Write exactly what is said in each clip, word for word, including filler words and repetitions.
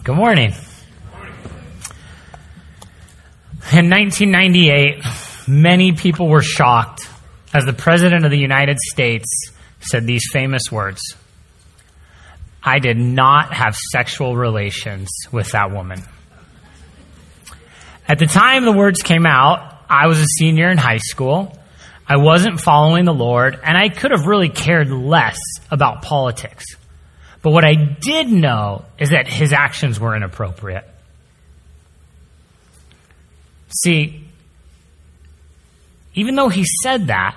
Good morning. In nineteen ninety-eight, many people were shocked as the President of the United States said these famous words: "I did not have sexual relations with that woman." At the time the words came out, I was a senior in high school. I wasn't following the Lord, and I could have really cared less about politics. But what I did know is that his actions were inappropriate. See, even though he said that,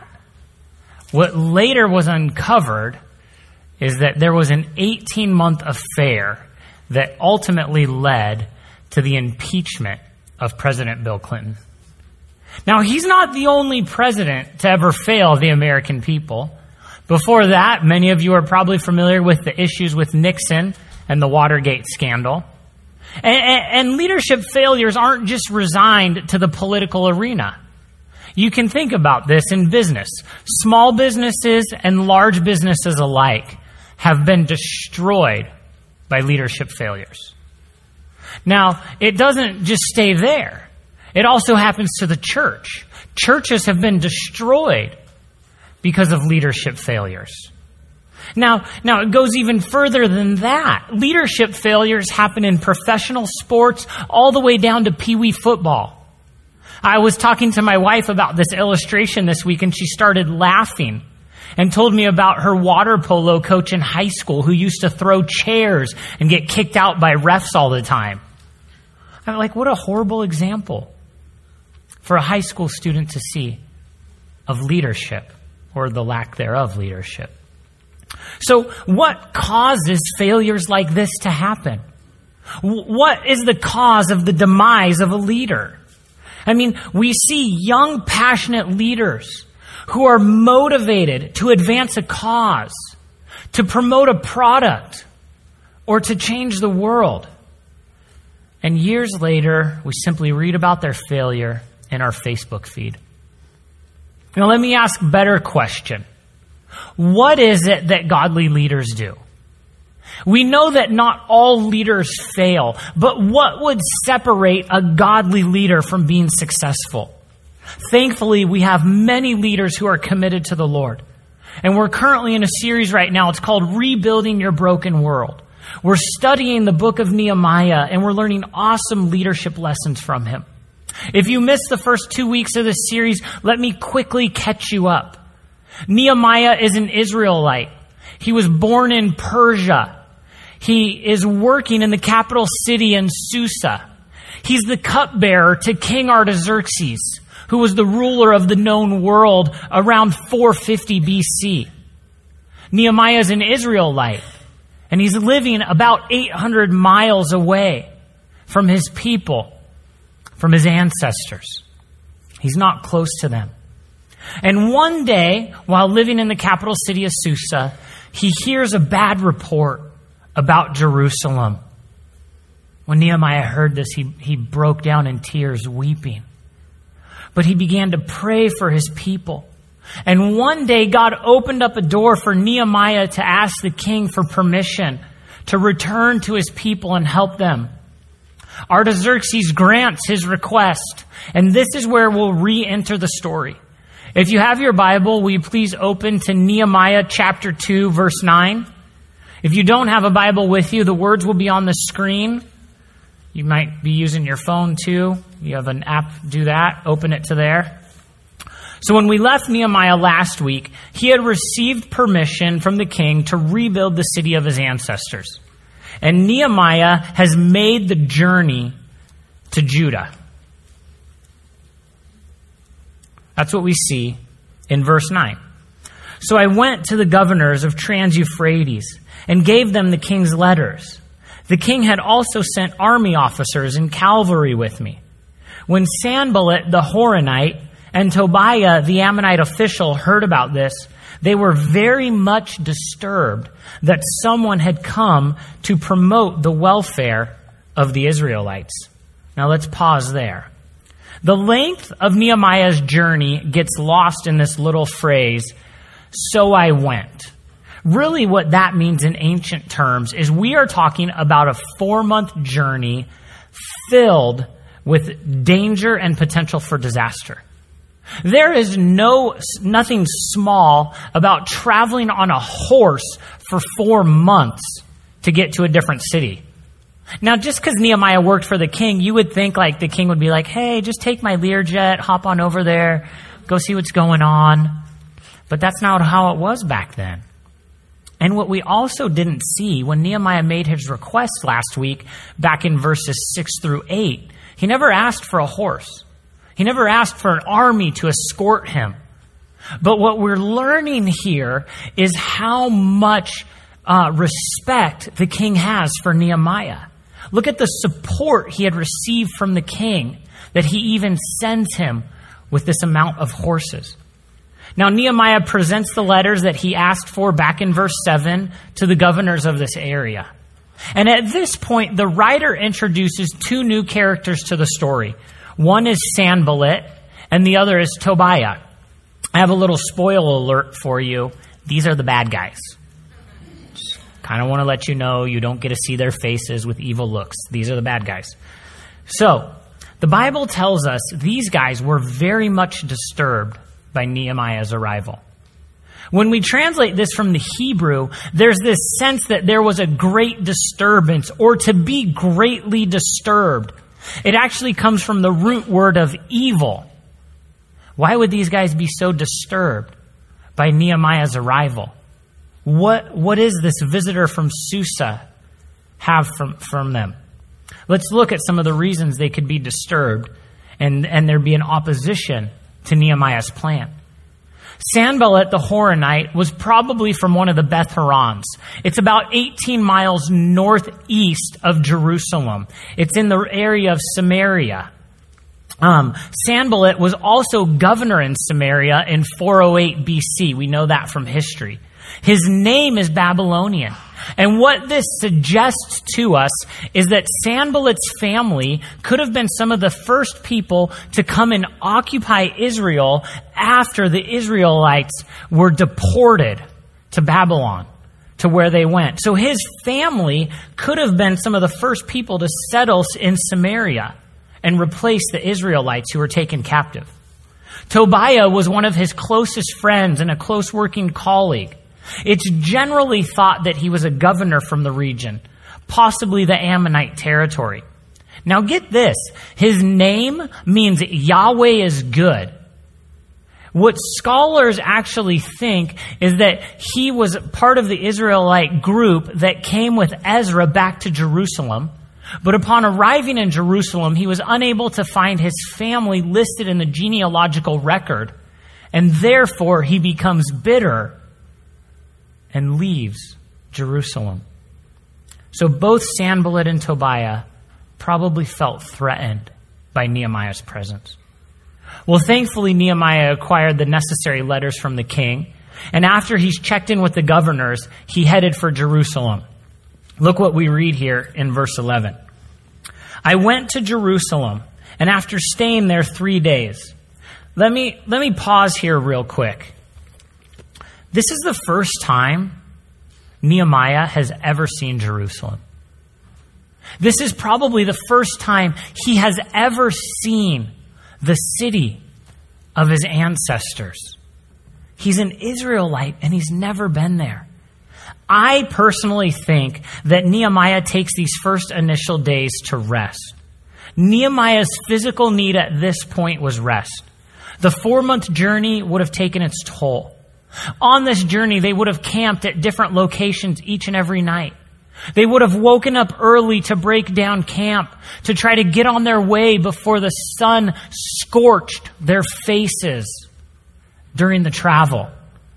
what later was uncovered is that there was an eighteen-month affair that ultimately led to the impeachment of President Bill Clinton. Now, he's not the only president to ever fail the American people. Before that, many of you are probably familiar with the issues with Nixon and the Watergate scandal. And, and, and leadership failures aren't just resigned to the political arena. You can think about this in business. Small businesses and large businesses alike have been destroyed by leadership failures. Now, it doesn't just stay there. It also happens to the church. Churches have been destroyed because of leadership failures. Now, now it goes even further than that. Leadership failures happen in professional sports all the way down to peewee football. I was talking to my wife about this illustration this week, and she started laughing and told me about her water polo coach in high school who used to throw chairs and get kicked out by refs all the time. I'm like, what a horrible example for a high school student to see of leadership, or the lack thereof leadership. So what causes failures like this to happen? What is the cause of the demise of a leader? I mean, we see young, passionate leaders who are motivated to advance a cause, to promote a product, or to change the world. And years later, we simply read about their failure in our Facebook feed. Now, let me ask a better question. What is it that godly leaders do? We know that not all leaders fail, but what would separate a godly leader from being successful? Thankfully, we have many leaders who are committed to the Lord. And we're currently in a series right now. It's called Rebuilding Your Broken World. We're studying the book of Nehemiah, and we're learning awesome leadership lessons from him. If you missed the first two weeks of this series, let me quickly catch you up. Nehemiah is an Israelite. He was born in Persia. He is working in the capital city in Susa. He's the cupbearer to King Artaxerxes, who was the ruler of the known world around four fifty B C. Nehemiah is an Israelite, and he's living about eight hundred miles away from his people, from his ancestors. He's not close to them. And one day, while living in the capital city of Susa, he hears a bad report about Jerusalem. When Nehemiah heard this, he, he broke down in tears, weeping. But he began to pray for his people. And one day, God opened up a door for Nehemiah to ask the king for permission to return to his people and help them. Artaxerxes grants his request, and this is where we'll re-enter the story. If you have your Bible, will you please open to Nehemiah chapter two, verse nine? If you don't have a Bible with you, the words will be on the screen. You might be using your phone too. You have an app, do that. Open it to there. So when we left Nehemiah last week, he had received permission from the king to rebuild the city of his ancestors. And Nehemiah has made the journey to Judah. That's what we see in verse nine. So I went to the governors of Trans-Euphrates and gave them the king's letters. The king had also sent army officers and cavalry with me. When Sanballat the Horonite and Tobiah the Ammonite official heard about this, they were very much disturbed that someone had come to promote the welfare of the Israelites. Now let's pause there. The length of Nehemiah's journey gets lost in this little phrase, "so I went." Really what that means in ancient terms is we are talking about a four-month journey filled with danger and potential for disaster. There is no nothing small about traveling on a horse for four months to get to a different city. Now, just because Nehemiah worked for the king, you would think like the king would be like, hey, just take my Learjet, hop on over there, go see what's going on. But that's not how it was back then. And what we also didn't see when Nehemiah made his request last week, back in verses six through eight, he never asked for a horse. He never asked for an army to escort him. But what we're learning here is how much uh, respect the king has for Nehemiah. Look at the support he had received from the king, that he even sends him with this amount of horses. Now, Nehemiah presents the letters that he asked for back in verse seven to the governors of this area. And at this point, the writer introduces two new characters to the story. One is Sanballat, and the other is Tobiah. I have a little spoil alert for you. These are the bad guys. Just kind of want to let you know you don't get to see their faces with evil looks. These are the bad guys. So, the Bible tells us these guys were very much disturbed by Nehemiah's arrival. When we translate this from the Hebrew, there's this sense that there was a great disturbance, or to be greatly disturbed. It actually comes from the root word of evil. Why would these guys be so disturbed by Nehemiah's arrival? What, what is this visitor from Susa have from, from them? Let's look at some of the reasons they could be disturbed and, and there be an opposition to Nehemiah's plan. Sanballat the Horonite was probably from one of the Beth Horons. It's about eighteen miles northeast of Jerusalem. It's in the area of Samaria. Um, Sanballat was also governor in Samaria in four oh eight B C. We know that from history. His name is Babylonian. And what this suggests to us is that Sanballat's family could have been some of the first people to come and occupy Israel after the Israelites were deported to Babylon, to where they went. So his family could have been some of the first people to settle in Samaria and replace the Israelites who were taken captive. Tobiah was one of his closest friends and a close working colleague. It's generally thought that he was a governor from the region, possibly the Ammonite territory. Now get this, his name means Yahweh is good. What scholars actually think is that he was part of the Israelite group that came with Ezra back to Jerusalem, but upon arriving in Jerusalem, he was unable to find his family listed in the genealogical record, and therefore he becomes bitter and leaves Jerusalem. So both Sanballat and Tobiah probably felt threatened by Nehemiah's presence. Well, thankfully, Nehemiah acquired the necessary letters from the king, and after he's checked in with the governors, he headed for Jerusalem. Look what we read here in verse eleven. I went to Jerusalem, and after staying there three days, let me, let me pause here real quick. This is the first time Nehemiah has ever seen Jerusalem. This is probably the first time he has ever seen the city of his ancestors. He's an Israelite and he's never been there. I personally think that Nehemiah takes these first initial days to rest. Nehemiah's physical need at this point was rest. The four-month journey would have taken its toll. On this journey, they would have camped at different locations each and every night. They would have woken up early to break down camp, to try to get on their way before the sun scorched their faces during the travel.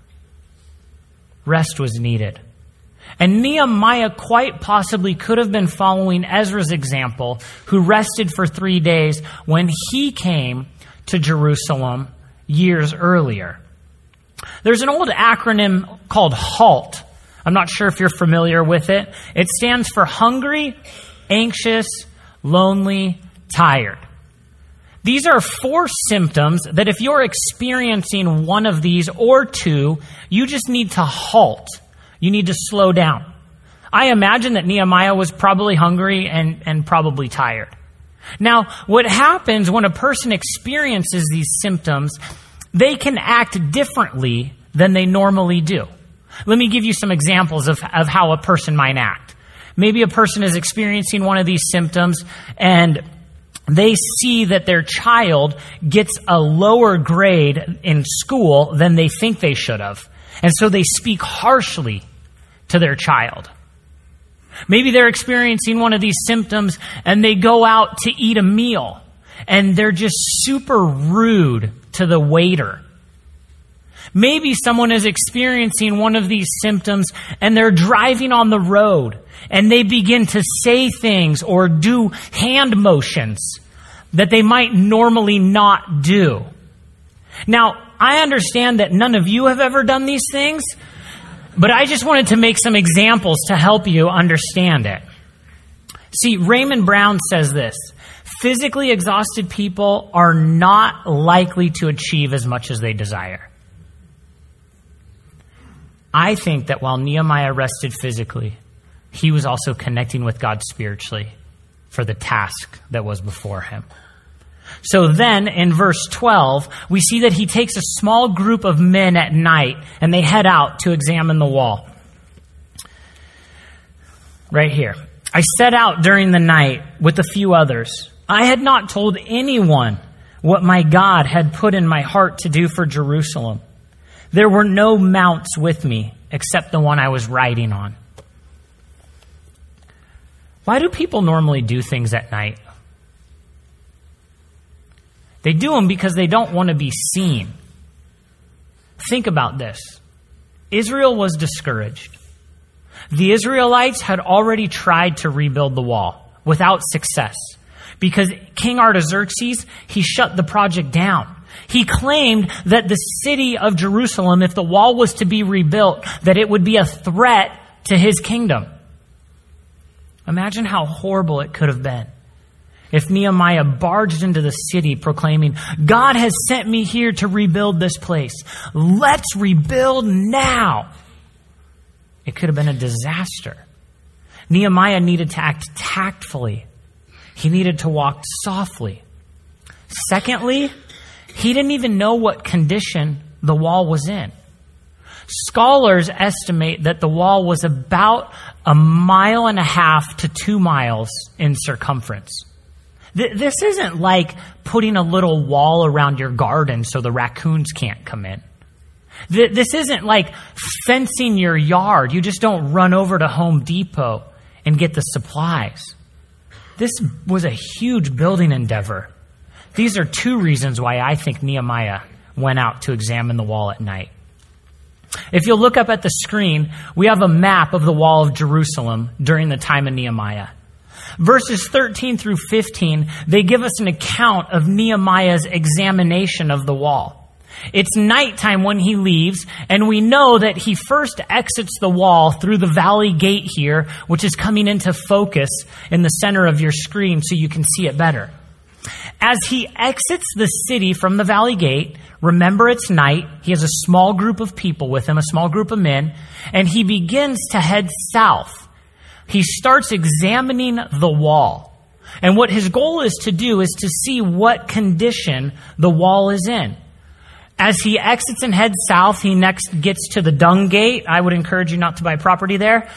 Rest was needed. And Nehemiah quite possibly could have been following Ezra's example, who rested for three days when he came to Jerusalem years earlier. There's an old acronym called HALT. I'm not sure if you're familiar with it. It stands for hungry, anxious, lonely, tired. These are four symptoms that if you're experiencing one of these or two, you just need to halt. You need to slow down. I imagine that Nehemiah was probably hungry and, and probably tired. Now, what happens when a person experiences these symptoms, they can act differently than they normally do. Let me give you some examples of, of how a person might act. Maybe a person is experiencing one of these symptoms and they see that their child gets a lower grade in school than they think they should have. And so they speak harshly to their child. Maybe they're experiencing one of these symptoms and they go out to eat a meal and they're just super rude to the waiter. Maybe someone is experiencing one of these symptoms and they're driving on the road and they begin to say things or do hand motions that they might normally not do. Now, I understand that none of you have ever done these things, but I just wanted to make some examples to help you understand it. See, Raymond Brown says this: physically exhausted people are not likely to achieve as much as they desire. I think that while Nehemiah rested physically, he was also connecting with God spiritually for the task that was before him. So then, in verse twelve, we see that he takes a small group of men at night and they head out to examine the wall. Right here. I set out during the night with a few others. I had not told anyone what my God had put in my heart to do for Jerusalem. There were no mounts with me except the one I was riding on. Why do people normally do things at night? They do them because they don't want to be seen. Think about this. Israel was discouraged. The Israelites had already tried to rebuild the wall without success because King Artaxerxes, he shut the project down. He claimed that the city of Jerusalem, if the wall was to be rebuilt, that it would be a threat to his kingdom. Imagine how horrible it could have been if Nehemiah barged into the city proclaiming, God has sent me here to rebuild this place. Let's rebuild now. It could have been a disaster. Nehemiah needed to act tactfully. He needed to walk softly. Secondly, he didn't even know what condition the wall was in. Scholars estimate that the wall was about a mile and a half to two miles in circumference. This isn't like putting a little wall around your garden so the raccoons can't come in. This isn't like fencing your yard. You just don't run over to Home Depot and get the supplies. This was a huge building endeavor. These are two reasons why I think Nehemiah went out to examine the wall at night. If you'll look up at the screen, we have a map of the wall of Jerusalem during the time of Nehemiah. Verses thirteen through fifteen, they give us an account of Nehemiah's examination of the wall. It's nighttime when he leaves, and we know that he first exits the wall through the valley gate here, which is coming into focus in the center of your screen so you can see it better. As he exits the city from the valley gate, remember it's night, he has a small group of people with him, a small group of men, and he begins to head south. He starts examining the wall. And what his goal is to do is to see what condition the wall is in. As he exits and heads south, he next gets to the dung gate. I would encourage you not to buy property there.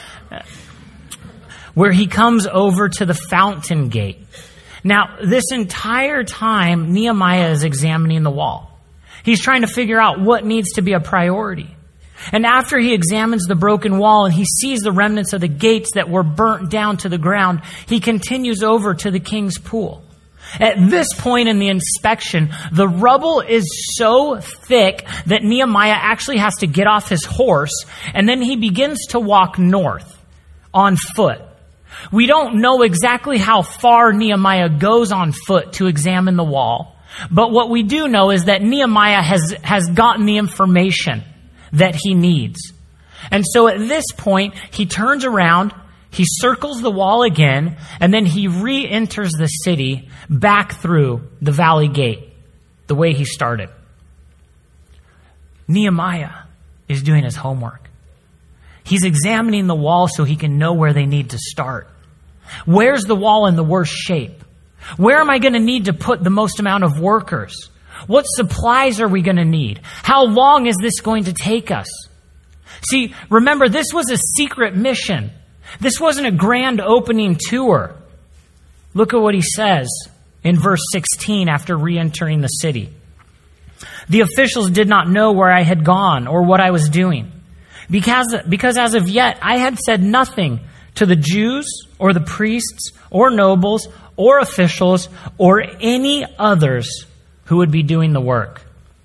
Where he comes over to the fountain gate. Now, this entire time, Nehemiah is examining the wall. He's trying to figure out what needs to be a priority. And after he examines the broken wall and he sees the remnants of the gates that were burnt down to the ground, he continues over to the king's pool. At this point in the inspection, the rubble is so thick that Nehemiah actually has to get off his horse, and then he begins to walk north on foot. We don't know exactly how far Nehemiah goes on foot to examine the wall, but what we do know is that Nehemiah has, has gotten the information that he needs. And so at this point, he turns around, he circles the wall again, and then he re-enters the city back through the valley gate, the way he started. Nehemiah is doing his homework. He's examining the wall so he can know where they need to start. Where's the wall in the worst shape? Where am I going to need to put the most amount of workers? What supplies are we going to need? How long is this going to take us? See, remember, this was a secret mission. This wasn't a grand opening tour. Look at what he says in verse sixteen after re-entering the city. The officials did not know where I had gone or what I was doing, because, because as of yet I had said nothing to the Jews or the priests or nobles or officials or any others who would be doing the work.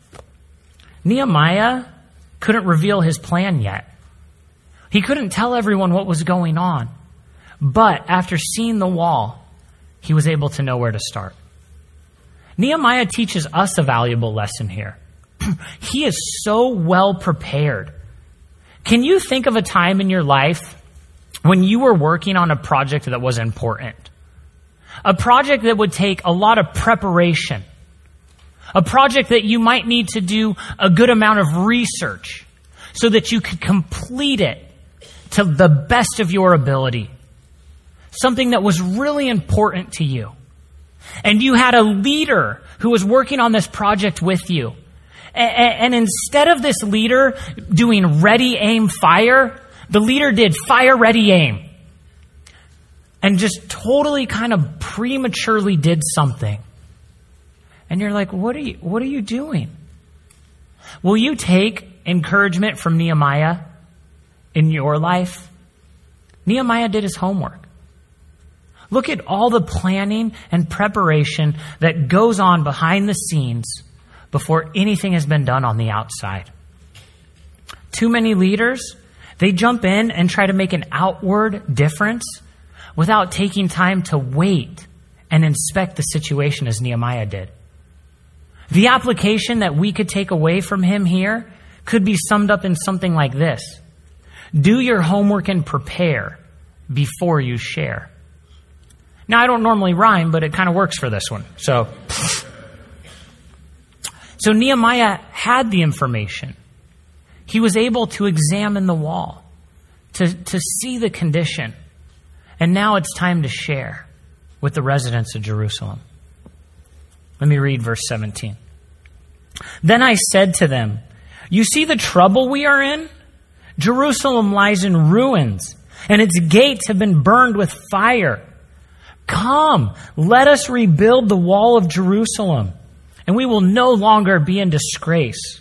Nehemiah couldn't reveal his plan yet. He couldn't tell everyone what was going on. But after seeing the wall, he was able to know where to start. Nehemiah teaches us a valuable lesson here. He is so well prepared. Can you think of a time in your life when you were working on a project that was important? A project that would take a lot of preparation. A project that you might need to do a good amount of research so that you could complete it to the best of your ability. Something that was really important to you. And you had a leader who was working on this project with you. And instead of this leader doing ready, aim, fire, the leader did fire, ready, aim. And just totally kind of prematurely did something. And you're like, what are you, what are you doing? Will you take encouragement from Nehemiah in your life? Nehemiah did his homework. Look at all the planning and preparation that goes on behind the scenes before anything has been done on the outside. Too many leaders, they jump in and try to make an outward difference without taking time to wait and inspect the situation as Nehemiah did. The application that we could take away from him here could be summed up in something like this. Do your homework and prepare before you share. Now, I don't normally rhyme, but it kind of works for this one. So, so Nehemiah had the information. He was able to examine the wall, to, to see the condition. And now it's time to share with the residents of Jerusalem. Let me read verse seventeen. Then I said to them, you see the trouble we are in? Jerusalem lies in ruins, and its gates have been burned with fire. Come, let us rebuild the wall of Jerusalem, and we will no longer be in disgrace.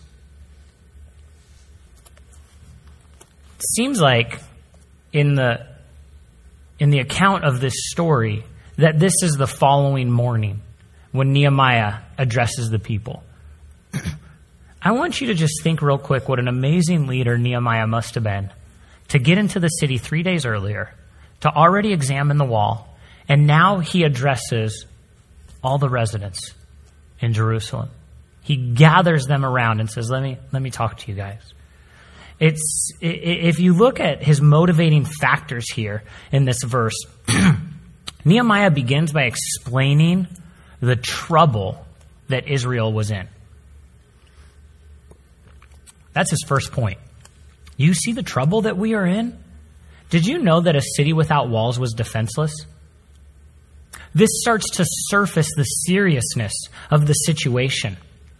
It seems like in the, in the account of this story that this is the following morning when Nehemiah addresses the people. I want you to just think real quick what an amazing leader Nehemiah must have been to get into the city three days earlier, to already examine the wall, and now he addresses all the residents in Jerusalem. He gathers them around and says, let me, let me talk to you guys. It's, if you look at his motivating factors here in this verse, Nehemiah begins by explaining the trouble that Israel was in. That's his first point. You see the trouble that we are in? Did you know that a city without walls was defenseless? This starts to surface the seriousness of the situation.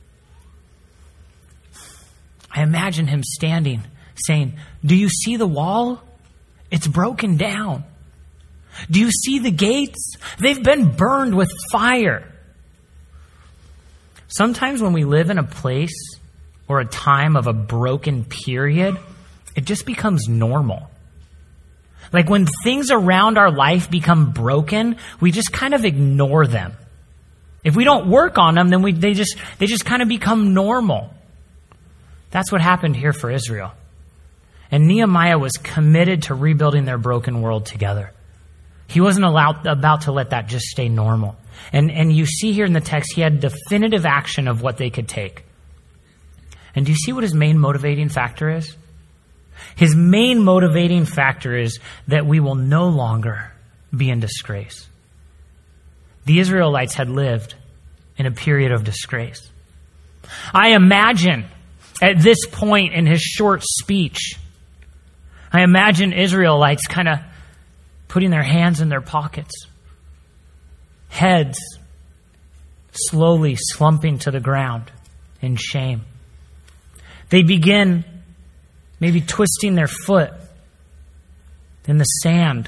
I imagine him standing, saying, do you see the wall? It's broken down. Do you see the gates? They've been burned with fire. Sometimes when we live in a place or a time of a broken period, it just becomes normal. Like when things around our life become broken, we just kind of ignore them. If we don't work on them, then we, they just they just kind of become normal. That's what happened here for Israel. And Nehemiah was committed to rebuilding their broken world together. He wasn't allowed, about to let that just stay normal. And, and you see here in the text, he had definitive action of what they could take. And do you see what his main motivating factor is? His main motivating factor is that we will no longer be in disgrace. The Israelites had lived in a period of disgrace. I imagine at this point in his short speech, I imagine Israelites kind of putting their hands in their pockets, heads slowly slumping to the ground in shame. They begin maybe twisting their foot in the sand.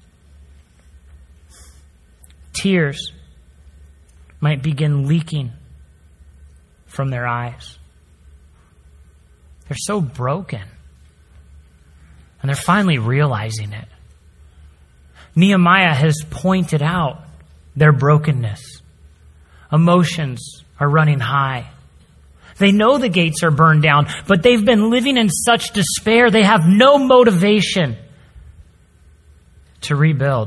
Tears might begin leaking from their eyes. They're so broken. And they're finally realizing it. Nehemiah has pointed out their brokenness. Emotions are running high. They know the gates are burned down, but they've been living in such despair, they have no motivation to rebuild.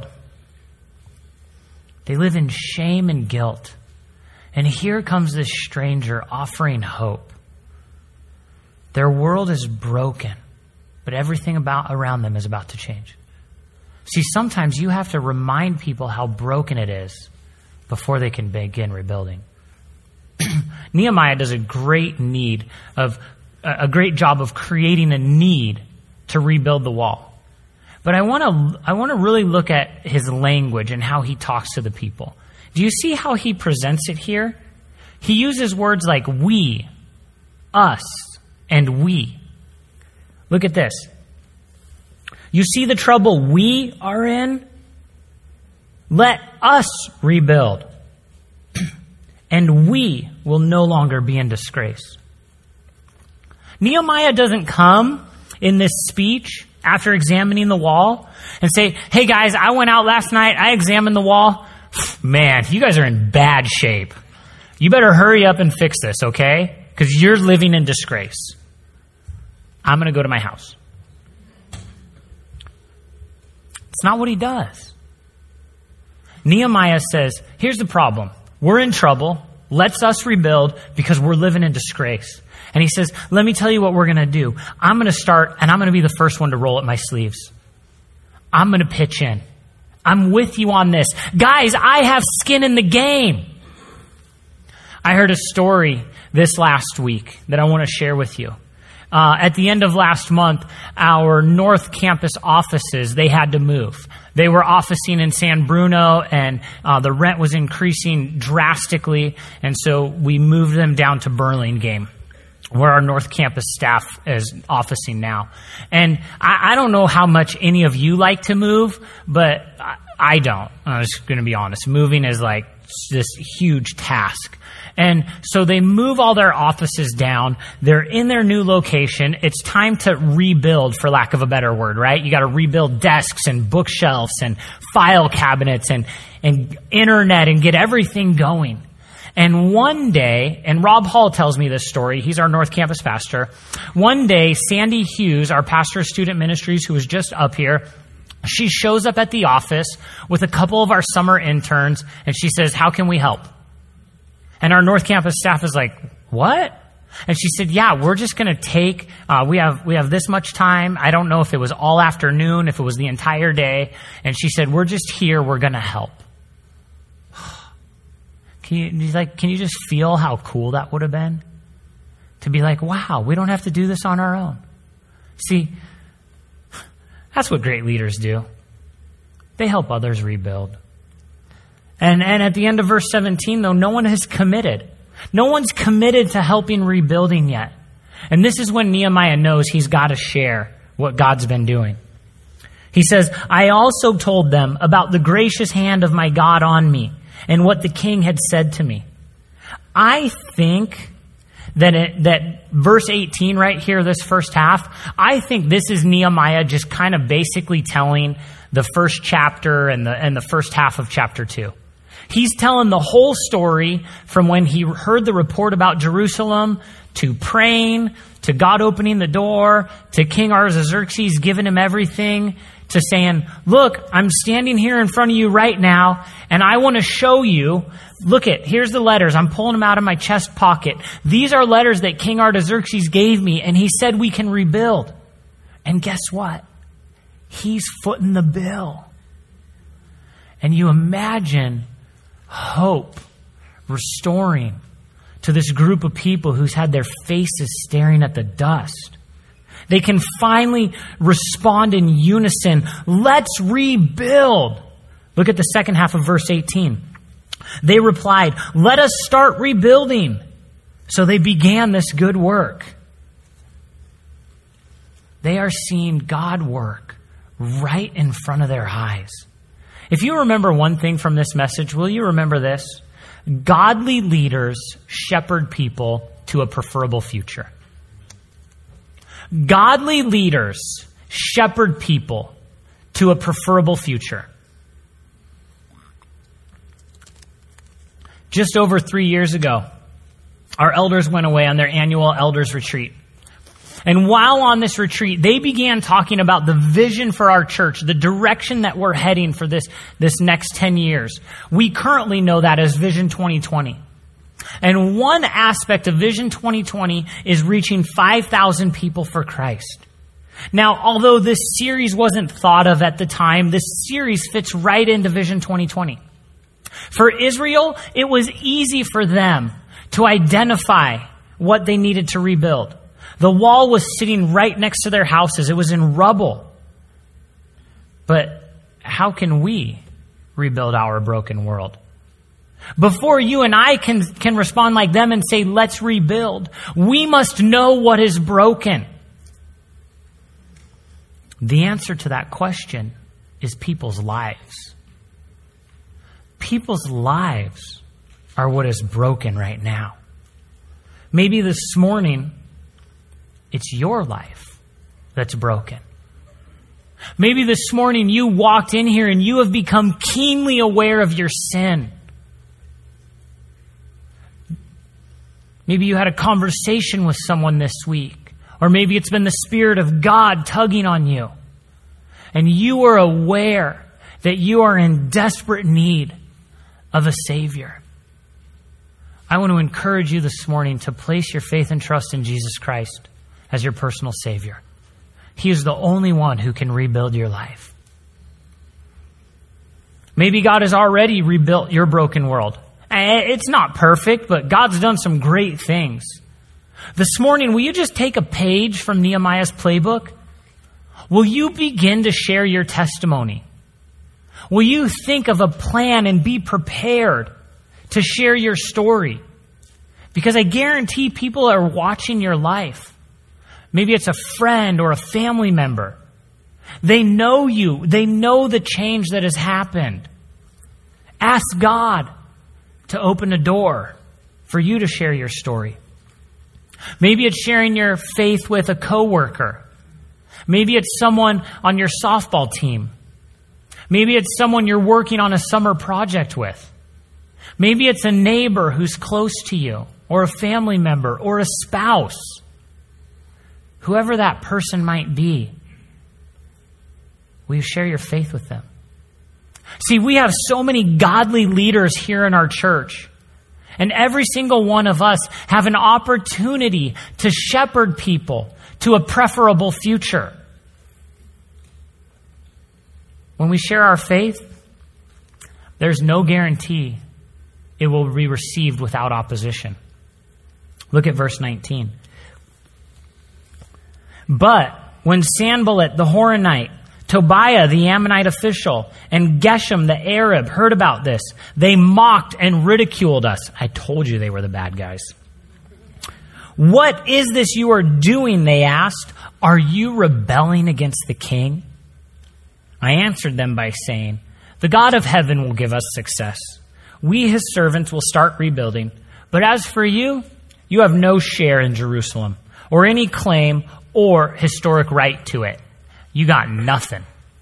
They live in shame and guilt. And here comes this stranger offering hope. Their world is broken, but everything about around them is about to change. See, sometimes you have to remind people how broken it is before they can begin rebuilding. Nehemiah does a great need of a great job of creating a need to rebuild the wall. But I want to I want to really look at his language and how he talks to the people. Do you see how he presents it here? He uses words like we, us, and we. Look at this. You see the trouble we are in? Let us rebuild. And we will no longer be in disgrace. Nehemiah doesn't come in this speech after examining the wall and say, hey guys, I went out last night, I examined the wall. Man, you guys are in bad shape. You better hurry up and fix this, okay? Because you're living in disgrace. I'm going to go to my house. It's not what he does. Nehemiah says, here's the problem. We're in trouble. Let's us rebuild because we're living in disgrace. And he says, let me tell you what we're going to do. I'm going to start and I'm going to be the first one to roll up my sleeves. I'm going to pitch in. I'm with you on this. Guys, I have skin in the game. I heard a story this last week that I want to share with you. Uh, at the end of last month, our North Campus offices, they had to move. They were officing in San Bruno, and uh, the rent was increasing drastically, and so we moved them down to Burlingame, where our North Campus staff is officing now. And I, I don't know how much any of you like to move, but I, I don't. I'm just going to be honest. Moving is like this huge task. And so they move all their offices down. They're in their new location. It's time to rebuild, for lack of a better word, right? You got to rebuild desks and bookshelves and file cabinets and, and internet and get everything going. And one day, and Rob Hall tells me this story. He's our North Campus pastor. One day, Sandy Hughes, our pastor of student ministries, who was just up here, she shows up at the office with a couple of our summer interns, and she says, how can we help? And our North Campus staff is like, what? And she said, yeah, we're just going to take, uh, we have we have this much time. I don't know if it was all afternoon, if it was the entire day. And she said, we're just here. We're going to help. Can you, like, can you just feel how cool that would have been? To be like, wow, we don't have to do this on our own. See, that's what great leaders do. They help others rebuild. And and at the end of verse seventeen, though, no one has committed. No one's committed to helping rebuilding yet. And this is when Nehemiah knows he's got to share what God's been doing. He says, I also told them about the gracious hand of my God on me and what the king had said to me. I think that it, that verse eighteen right here, this first half, I think this is Nehemiah just kind of basically telling the first chapter and the and the first half of chapter two. He's telling the whole story from when he heard the report about Jerusalem, to praying, to God opening the door, to King Artaxerxes giving him everything, to saying, look, I'm standing here in front of you right now, and I want to show you, look at, here's the letters. I'm pulling them out of my chest pocket. These are letters that King Artaxerxes gave me, and he said we can rebuild. And guess what? He's footing the bill. And you imagine hope restoring to this group of people who's had their faces staring at the dust. They can finally respond in unison. Let's rebuild. Look at the second half of verse eighteen. They replied, let us start rebuilding. So they began this good work. They are seeing God work right in front of their eyes. If you remember one thing from this message, will you remember this? Godly leaders shepherd people to a preferable future. Godly leaders shepherd people to a preferable future. Just over three years ago, our elders went away on their annual elders retreat. And while on this retreat, they began talking about the vision for our church, the direction that we're heading for this, this next ten years. We currently know that as Vision twenty twenty. And one aspect of Vision twenty twenty is reaching five thousand people for Christ. Now, although this series wasn't thought of at the time, this series fits right into Vision twenty twenty. For Israel, it was easy for them to identify what they needed to rebuild. The wall was sitting right next to their houses. It was in rubble. But how can we rebuild our broken world? Before you and I can, can respond like them and say, let's rebuild, we must know what is broken. The answer to that question is people's lives. People's lives are what is broken right now. Maybe this morning, it's your life that's broken. Maybe this morning you walked in here and you have become keenly aware of your sin. Maybe you had a conversation with someone this week, or maybe it's been the Spirit of God tugging on you, and you are aware that you are in desperate need of a Savior. I want to encourage you this morning to place your faith and trust in Jesus Christ as your personal Savior. He is the only one who can rebuild your life. Maybe God has already rebuilt your broken world. It's not perfect, but God's done some great things. This morning, will you just take a page from Nehemiah's playbook? Will you begin to share your testimony? Will you think of a plan and be prepared to share your story? Because I guarantee people are watching your life. Maybe it's a friend or a family member. They know you. They know the change that has happened. Ask God to open a door for you to share your story. Maybe it's sharing your faith with a coworker. Maybe it's someone on your softball team. Maybe it's someone you're working on a summer project with. Maybe it's a neighbor who's close to you, or a family member, or a spouse. Whoever that person might be, will you share your faith with them? See, we have so many godly leaders here in our church, and every single one of us have an opportunity to shepherd people to a preferable future. When we share our faith, there's no guarantee it will be received without opposition. Look at verse nineteen. But when Sanballat the Horonite, Tobiah the Ammonite official, and Geshem the Arab heard about this, they mocked and ridiculed us. I told you they were the bad guys. What is this you are doing? They asked. Are you rebelling against the king? I answered them by saying, the God of heaven will give us success. We, his servants, will start rebuilding. But as for you, you have no share in Jerusalem, or any claim or historic right to it. You got nothing.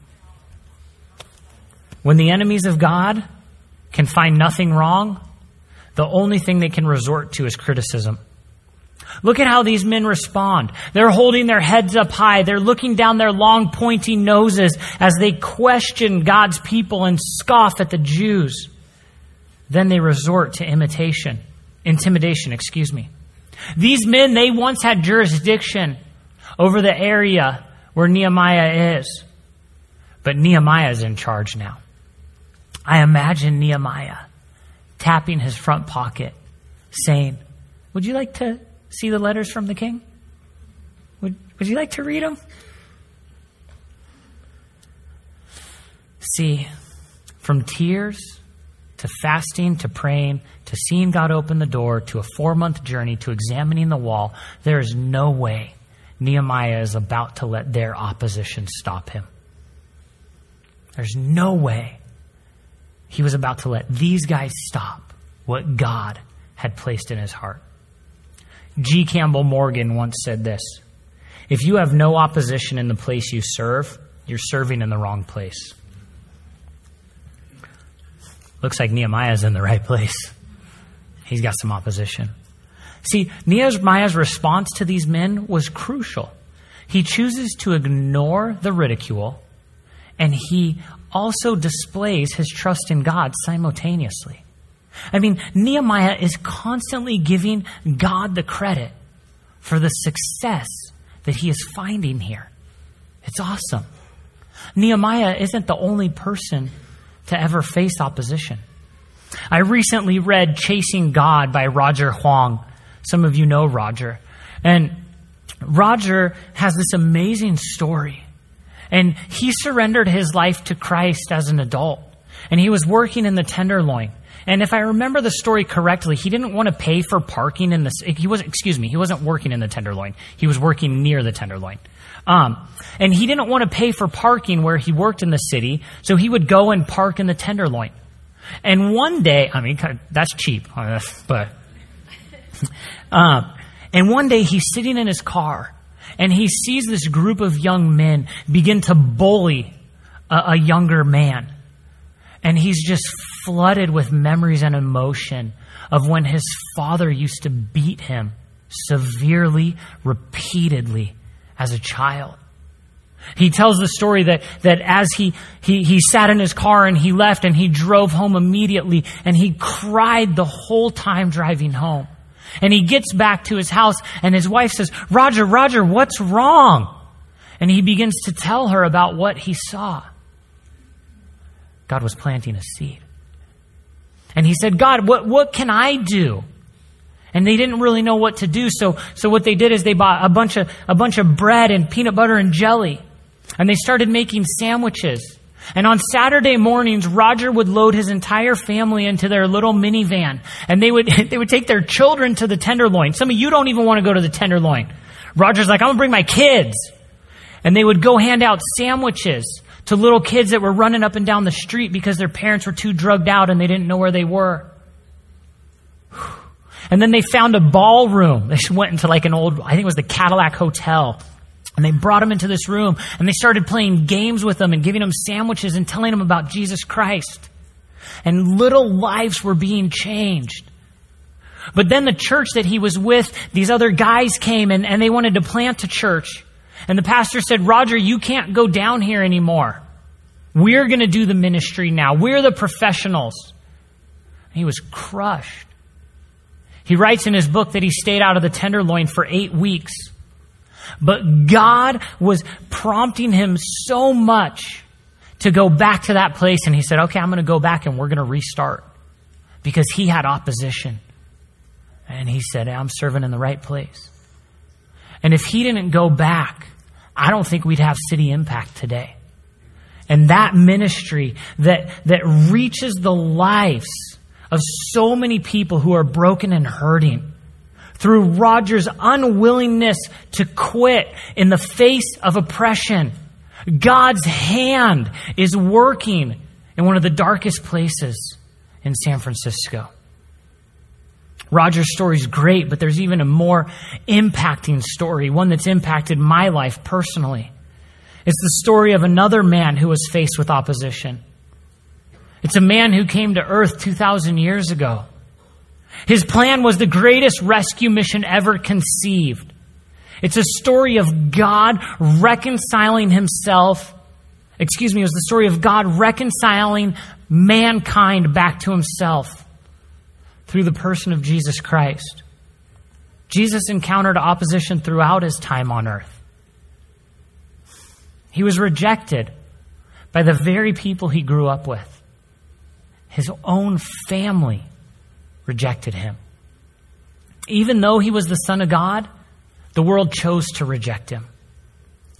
When the enemies of God can find nothing wrong, the only thing they can resort to is criticism. Look at how these men respond. They're holding their heads up high. They're looking down their long, pointy noses as they question God's people and scoff at the Jews. Then they resort to imitation, intimidation, excuse me. These men, they once had jurisdiction over the area where Nehemiah is. But Nehemiah is in charge now. I imagine Nehemiah tapping his front pocket, saying, would you like to see the letters from the king? Would, Would you like to read them? See, from tears to fasting to praying to seeing God open the door to a four-month journey to examining the wall, there is no way Nehemiah is about to let their opposition stop him. There's no way he was about to let these guys stop what God had placed in his heart. G. Campbell Morgan once said this: if you have no opposition in the place you serve, you're serving in the wrong place. Looks like Nehemiah's in the right place. He's got some opposition. See, Nehemiah's response to these men was crucial. He chooses to ignore the ridicule, and he also displays his trust in God simultaneously. I mean, Nehemiah is constantly giving God the credit for the success that he is finding here. It's awesome. Nehemiah isn't the only person to ever face opposition. I recently read Chasing God by Roger Huang. Some of you know Roger. And Roger has this amazing story. And he surrendered his life to Christ as an adult. And he was working in the Tenderloin. And if I remember the story correctly, he didn't want to pay for parking in the... He wasn't, excuse me, he wasn't working in the Tenderloin. He was working near the Tenderloin. Um, and he didn't want to pay for parking where he worked in the city, so he would go and park in the Tenderloin. And one day, I mean, that's cheap, but... um, and one day he's sitting in his car, and he sees this group of young men begin to bully a, a younger man. And he's just flooded with memories and emotion of when his father used to beat him severely, repeatedly as a child. He tells the story that, that as he, he, he sat in his car and he left and he drove home immediately and he cried the whole time driving home. And he gets back to his house and his wife says, Roger, Roger, what's wrong? And he begins to tell her about what he saw. God was planting a seed. And he said, God, what, what can I do? And they didn't really know what to do. So, so what they did is they bought a bunch of, a bunch of bread and peanut butter and jelly. And they started making sandwiches. And on Saturday mornings, Roger would load his entire family into their little minivan. And they would, they would take their children to the Tenderloin. Some of you don't even want to go to the Tenderloin. Roger's like, I'm going to bring my kids. And they would go hand out sandwiches to little kids that were running up and down the street because their parents were too drugged out and they didn't know where they were. And then they found a ballroom. They went into like an old, I think it was the Cadillac Hotel. And they brought them into this room and they started playing games with them and giving them sandwiches and telling them about Jesus Christ. And little lives were being changed. But then the church that he was with, these other guys came and, and they wanted to plant a church. And the pastor said, Roger, you can't go down here anymore. We're going to do the ministry now. We're the professionals. And he was crushed. He writes in his book that he stayed out of the Tenderloin for eight weeks. But God was prompting him so much to go back to that place. And he said, okay, I'm going to go back and we're going to restart. Because he had opposition. And he said, I'm serving in the right place. And if he didn't go back, I don't think we'd have City Impact today. And that ministry that, that reaches the lives of so many people who are broken and hurting through Roger's unwillingness to quit in the face of oppression. God's hand is working in one of the darkest places in San Francisco. Roger's story is great, but there's even a more impacting story, one that's impacted my life personally. It's the story of another man who was faced with opposition. It's a man who came to earth two thousand years ago. His plan was the greatest rescue mission ever conceived. It's a story of God reconciling himself. Excuse me, it was the story of God reconciling mankind back to himself through the person of Jesus Christ. Jesus encountered opposition throughout his time on earth. He was rejected by the very people he grew up with. His own family rejected him. Even though he was the Son of God, the world chose to reject him.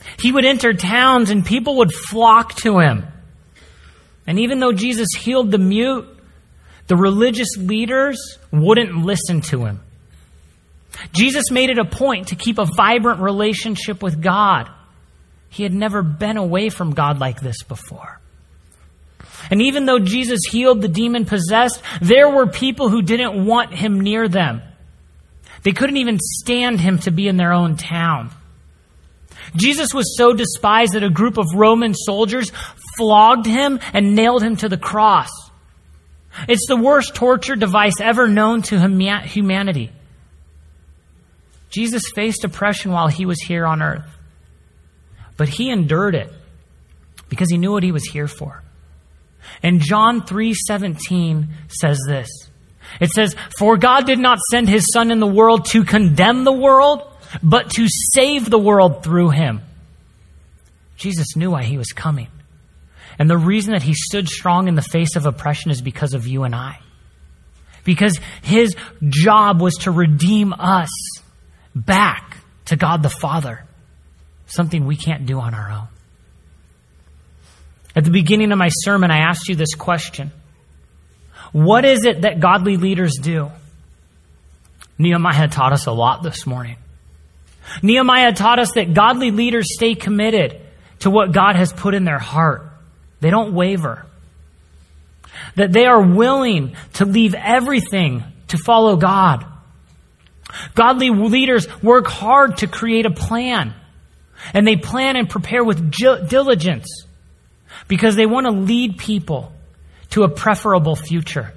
He would enter towns and people would flock to him. And even though Jesus healed the mute, the religious leaders wouldn't listen to him. Jesus made it a point to keep a vibrant relationship with God. He had never been away from God like this before. And even though Jesus healed the demon-possessed, there were people who didn't want him near them. They couldn't even stand him to be in their own town. Jesus was so despised that a group of Roman soldiers flogged him and nailed him to the cross. It's the worst torture device ever known to humanity. Jesus faced oppression while he was here on earth, but he endured it because he knew what he was here for. And John three seventeen says this. It says, "For God did not send his Son in the world to condemn the world, but to save the world through him." Jesus knew why he was coming. And the reason that he stood strong in the face of oppression is because of you and I. Because his job was to redeem us back to God the Father. Something we can't do on our own. At the beginning of my sermon, I asked you this question. What is it that godly leaders do? Nehemiah taught us a lot this morning. Nehemiah taught us that godly leaders stay committed to what God has put in their heart. They don't waver. That they are willing to leave everything to follow God. Godly leaders work hard to create a plan. And they plan and prepare with diligence because they want to lead people to a preferable future.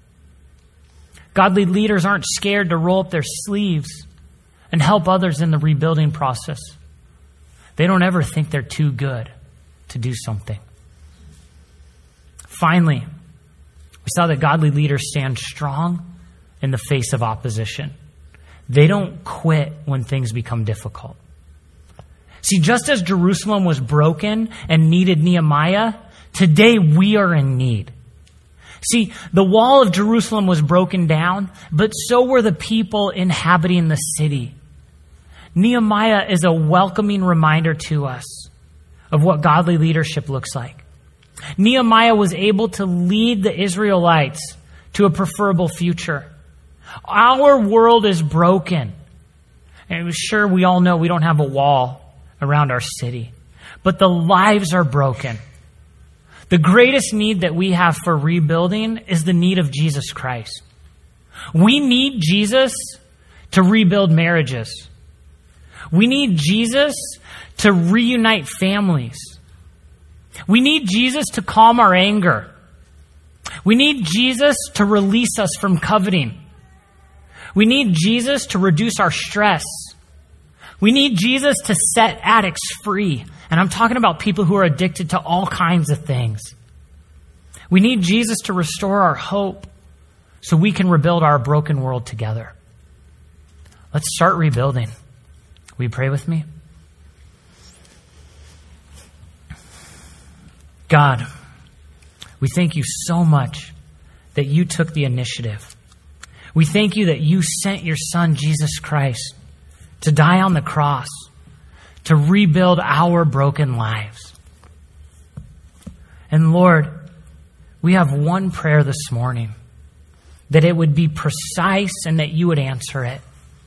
Godly leaders aren't scared to roll up their sleeves and help others in the rebuilding process. They don't ever think they're too good to do something. Finally, we saw that godly leaders stand strong in the face of opposition. They don't quit when things become difficult. See, just as Jerusalem was broken and needed Nehemiah, today we are in need. See, the wall of Jerusalem was broken down, but so were the people inhabiting the city. Nehemiah is a welcoming reminder to us of what godly leadership looks like. Nehemiah was able to lead the Israelites to a preferable future. Our world is broken. And sure, we all know we don't have a wall around our city, but the lives are broken. The greatest need that we have for rebuilding is the need of Jesus Christ. We need Jesus to rebuild marriages. We need Jesus to reunite families. We need Jesus to calm our anger. We need Jesus to release us from coveting. We need Jesus to reduce our stress. We need Jesus to set addicts free. And I'm talking about people who are addicted to all kinds of things. We need Jesus to restore our hope so we can rebuild our broken world together. Let's start rebuilding. Will you pray with me? God, we thank you so much that you took the initiative. We thank you that you sent your Son, Jesus Christ, to die on the cross, to rebuild our broken lives. And Lord, we have one prayer this morning, that it would be precise and that you would answer it.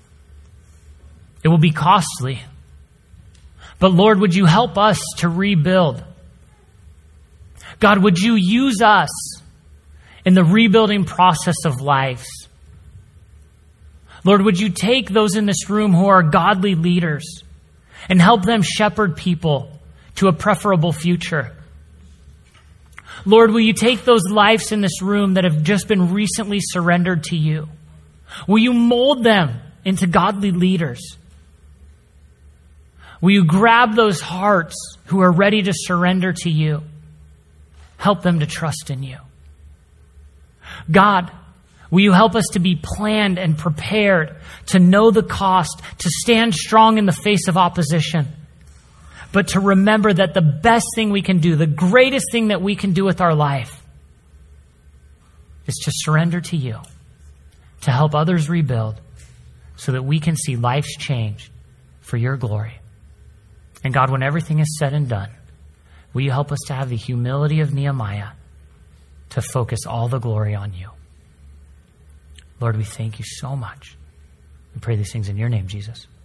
It will be costly. But Lord, would you help us to rebuild? God, would you use us in the rebuilding process of lives? Lord, would you take those in this room who are godly leaders and help them shepherd people to a preferable future? Lord, will you take those lives in this room that have just been recently surrendered to you? Will you mold them into godly leaders? Will you grab those hearts who are ready to surrender to you? Help them to trust in you. God, will you help us to be planned and prepared, to know the cost, to stand strong in the face of opposition, but to remember that the best thing we can do, the greatest thing that we can do with our life, is to surrender to you, to help others rebuild, so that we can see lives change for your glory. And God, when everything is said and done, will you help us to have the humility of Nehemiah to focus all the glory on you? Lord, we thank you so much. We pray these things in your name, Jesus.